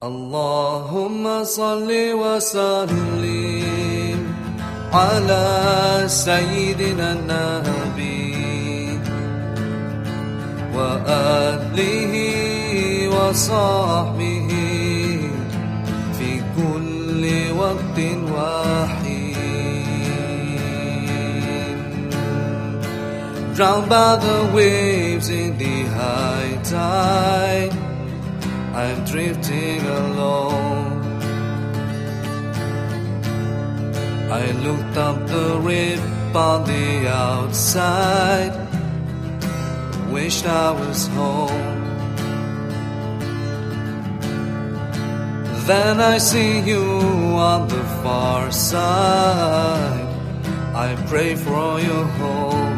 اللهم صل وسلم على سيدنا النبي وآله وصحبه في كل وقت وحين. Drowned by the waves in the high tide, I'm drifting alone. I looked up the rip on the outside, wished I was home. Then I see you on the far side, I pray for your home.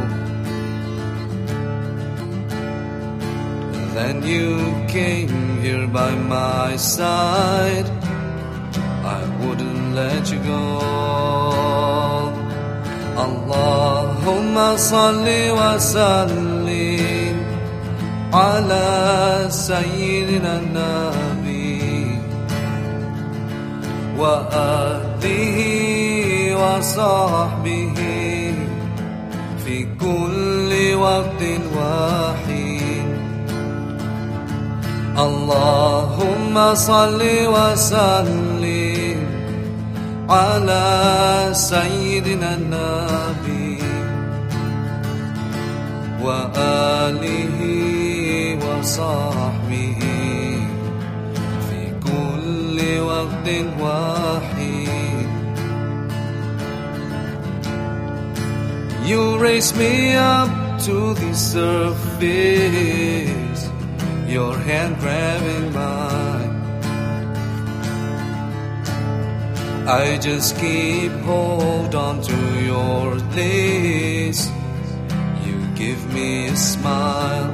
Then you came here by my side, I wouldn't let you go. Allahumma salli wa sallim ala sayyidina nabi wa alihi wa sahbihi fi kulli waqtin wahid. Allahumma salli wa sallim ala sayyidina nabi wa alihi wa sahbihi fi kulli waqtin wahid. You raise me up to the surface, your hand grabbing mine. I just keep hold on to your lace. You give me a smile.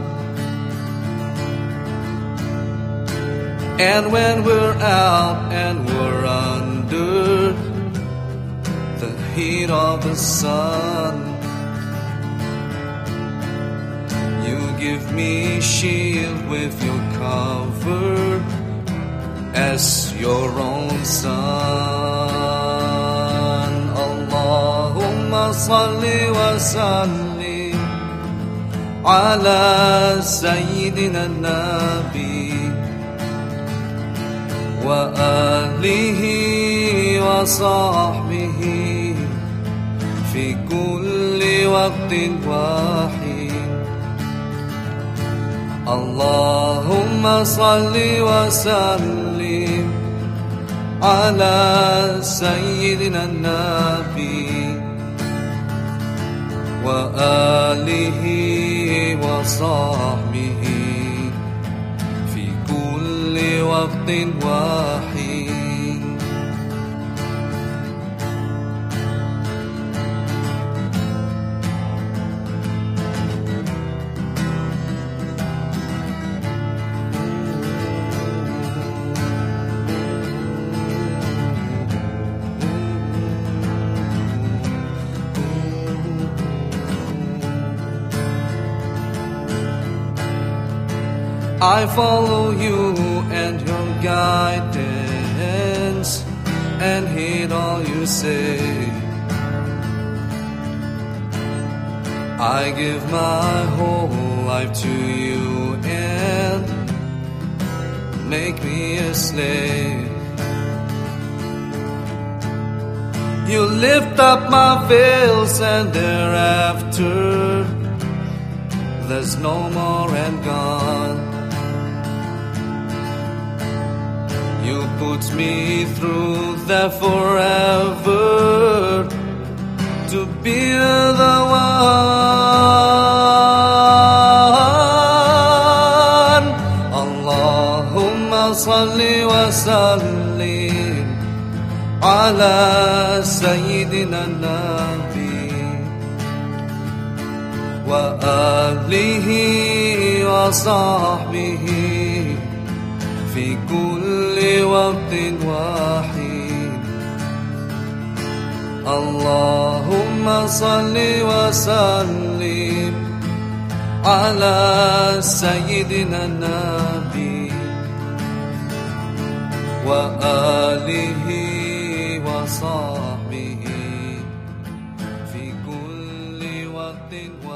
And when we're out and we're under the heat of the sun, give me shield with your cover as your own son. Allahumma salli wa sallim ala sayyidina nabi wa alihi wa sahbihi fi kulli waqtin wahid. Allahumma salli wa sallim ala sayyidina nabi wa alihi wa sahbihi fi kulli waqtin wahid. I follow you and your guidance and heed all you say. I give my whole life to you and make me a slave. You lift up my veils and thereafter there's no more and gone. You put me through there forever to be the one. Allahumma salli wa sallim ala sayyidina nabi wa alihi wa sahbihi fi kulli waqtin wahid. Allahumma salli wa sallim ala sayyidina nabi وآله وصحبه في كل وقت